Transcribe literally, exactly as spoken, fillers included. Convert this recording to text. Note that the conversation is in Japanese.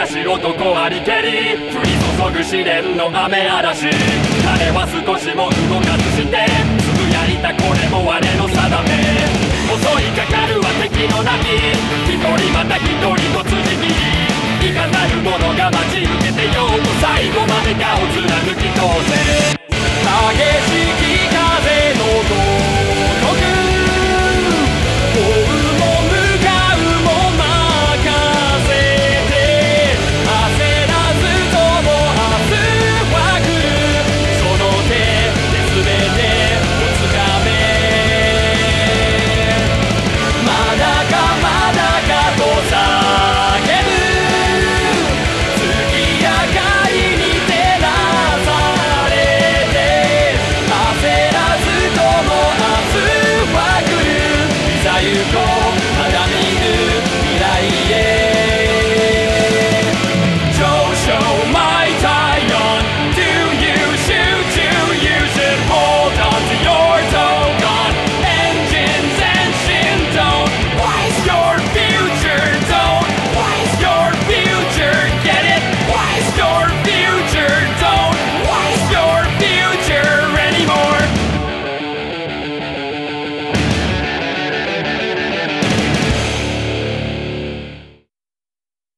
し男ありけり降り注ぐ試練の雨嵐、彼は少しも動かずしてつぶやいたこれも我の定め、襲いかかるは敵の波、一人また一人と